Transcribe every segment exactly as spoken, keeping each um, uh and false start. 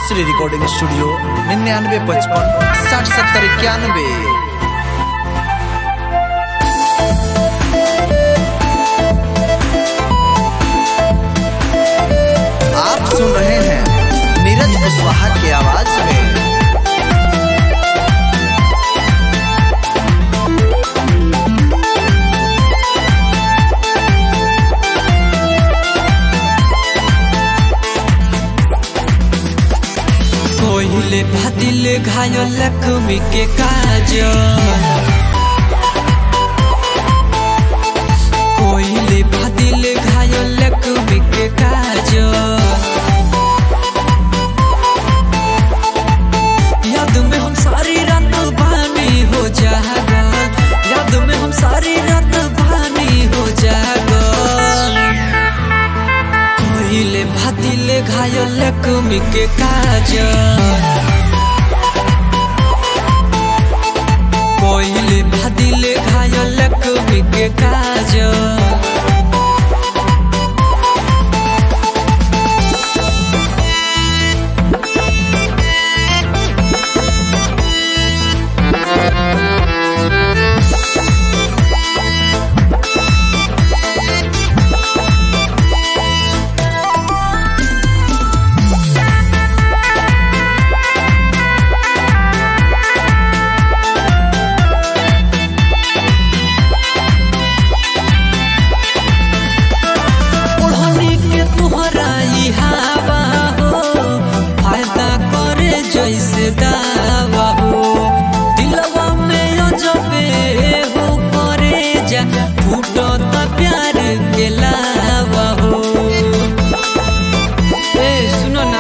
Shri recording studio निन्यानवे पचपन साठ सत्तर इक्यानवे। आप सुन रहे हैं नीरज कुशवाहा की आवाज में। कोहिले भादिल घायल लक्ष्मी के काजल, कोहिले भादिल घायल लक्ष्मी के काजल। याद में हम सारी रात बानी हो जागल, याद में हम सारी रात बानी हो जागल। कोहिले भादिल घायल लक्ष्मी के काजल, कोहिले भादिल घायल लक्ष्मी के काजल। जैसे दावा हो दिलवा में अजबे हो करे जा, फूटो तो प्यार के लावा हो। ए सुनो ना,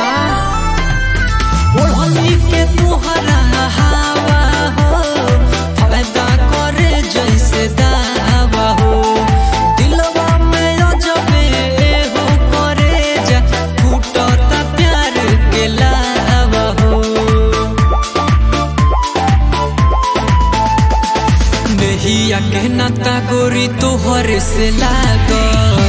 ओढ़नी के तुहरा हवा हो, फायदा करे जैसे दावा हो। दिलवा में अजबे हो करे जा, फूटो तो प्यार के लावा हो। नहिया के नाता गोरी तोहर से लागल,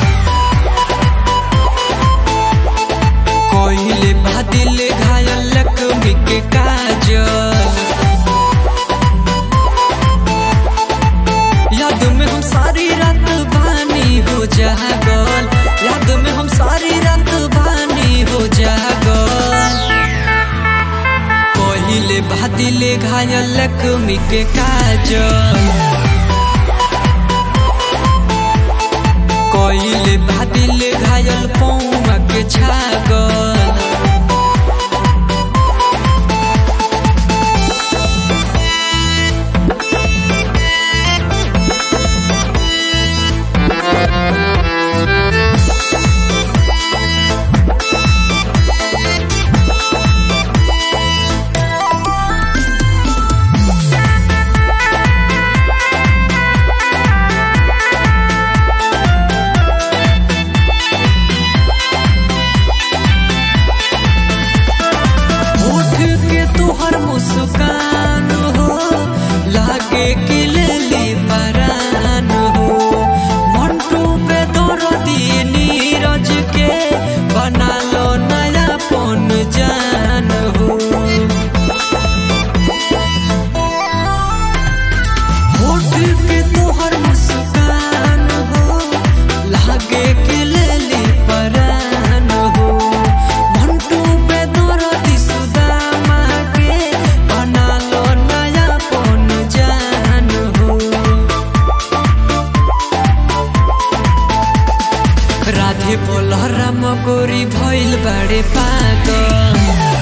कोहिले भादिल घायल लक्ष्मी के काजल। याद में हम सारी रात बानी हो जागल, याद में हम सारी रात बानी हो जागल। कोहिले भादिल घायल लक्ष्मी के काजल, कोहिले भादिल घायल पौवा के छागल। मुस्कान हो लागे कि लेली परान हो, मंटू पे दर्दी नीरज के बना लो नया पन जान हो। होठ के तोहर मुस्कान हो लागे कि लेली परान हो, मंटू पे दर्दी सुदामा के बना लो नया पन जान हो। राधे बोल राम गोरी भइल बड़े पागल,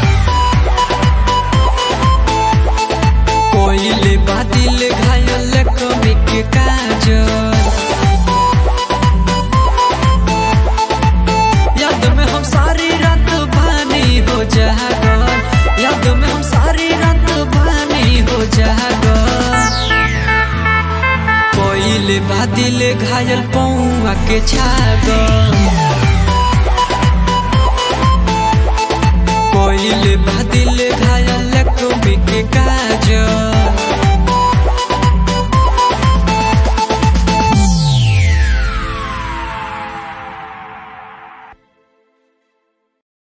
कोहिले भादिल घायल लक्ष्मी के काजल। याद में हम सारी रात बानी हो जागल, याद में हम सारी रात बानी हो जागल। कोहिले भादिल घायल पौवा के छागल।